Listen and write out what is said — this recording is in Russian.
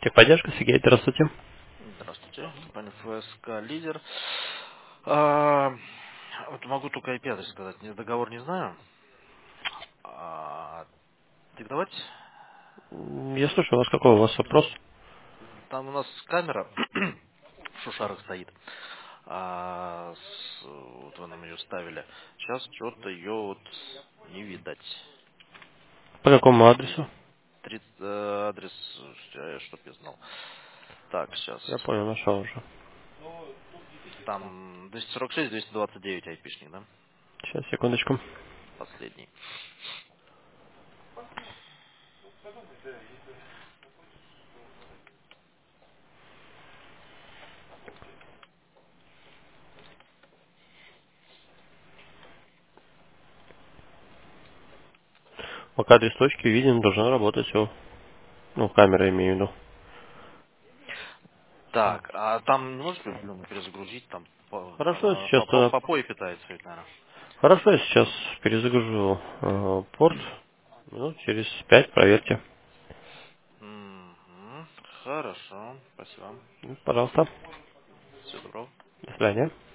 Техподдержка, Сергей, здравствуйте. Здравствуйте, компания ФСК «Лидер». А, вот могу только IP-адрес сказать, договор не знаю. Диктовать? Я слушаю вас, какой у вас вопрос? Там у нас камера в шушарах стоит. Вот вы нам ее ставили. Сейчас что-то ее вот не видать. По какому Не адресу? видим. Адрес, чтоб я знал. Так, сейчас. Я понял, нашел уже. Там 246-229 айпишник, да? Сейчас, секундочку. Последний. Пока адрес точки виден, должна работать все. Ну, камера имею в виду. Так, а там не можете перезагрузить, там Хорошо, сейчас по POE питается ведь, наверное. хорошо, я сейчас перезагружу порт. Минут через 5 проверьте. Мгм. Хорошо, спасибо. Пожалуйста. Всего доброго. До свидания.